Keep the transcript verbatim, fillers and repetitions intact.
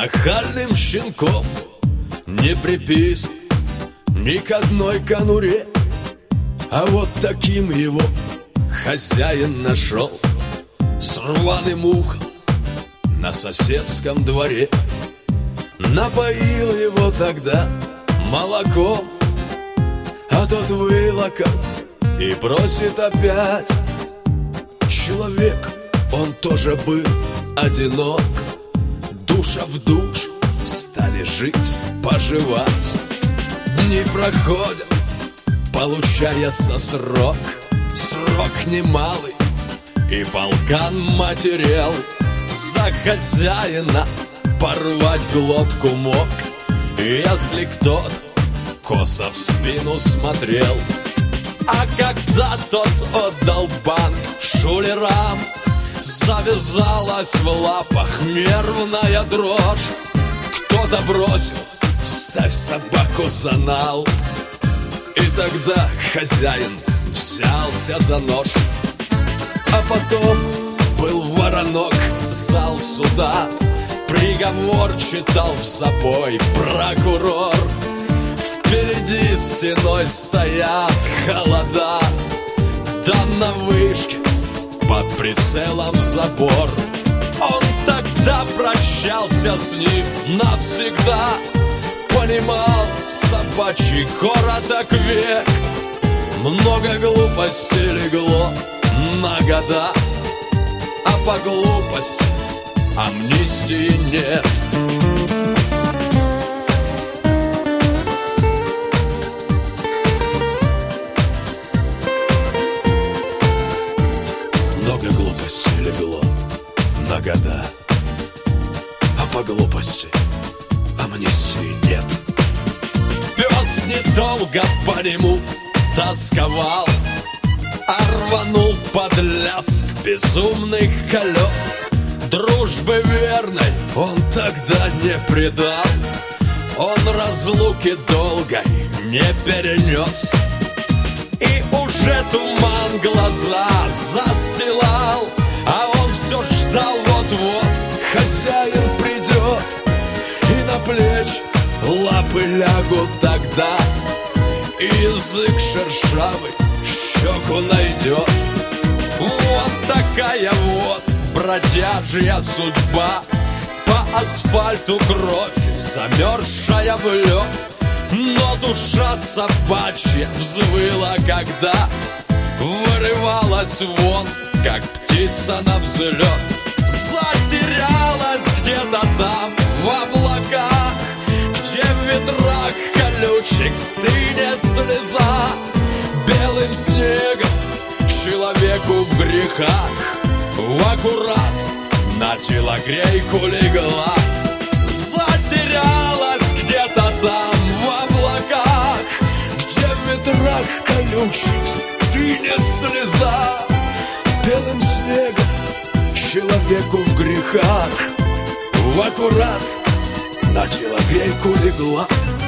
нахальным щенком, не приписан ни к одной конуре. А вот таким его хозяин нашел, с рваным ухом на соседском дворе. Напоил его тогда молоком, а тот вылокал и просит опять. Человек, он тоже был одинок, душа в душ стали жить, поживать. Дни проходят, получается срок, срок немалый, и полкан материал за хозяина порвать глотку мог, если кто-то косо в спину смотрел. А когда тот отдал банк шулерам, завязалась в лапах нервная дрожь. Кто-то бросил: ставь собаку за нал. И тогда хозяин взялся за нож. А потом был воронок, зал суда, приговор читал в запой прокурор. Впереди стеной стоят холода, да на вышке под прицелом забор. Он тогда прощался с ним навсегда, понимал, собачий короток век. Много глупости легло на года, а по глупости амнистии нет. Много глупости легло на года, а по глупости амнистии нет. Пес недолго по нему тосковал, а рванул под лязг безумных колес. Дружбы верной он тогда не предал, он разлуки долгой не перенес. И уже туман глаза застилал, а он все ждал, вот-вот хозяин придет, и на плечи лапы лягут тогда, и язык шершавый щеку найдет. Вот такая вот бродяжья судьба, по асфальту кровь, замерзшая в лед. Но душа собачья взвыла, когда вырывалась вон, как птица на взлет. Затерялась где-то там в облаках, где в ветрах колючих стынет слеза. Белым снегом человеку в грехах в аккурат на телогрейку легла. Затерялась где-то там в облаках, где в ветрах колючих стынет слеза. Белым снегом человеку в грехах в аккурат на телогрейку легла.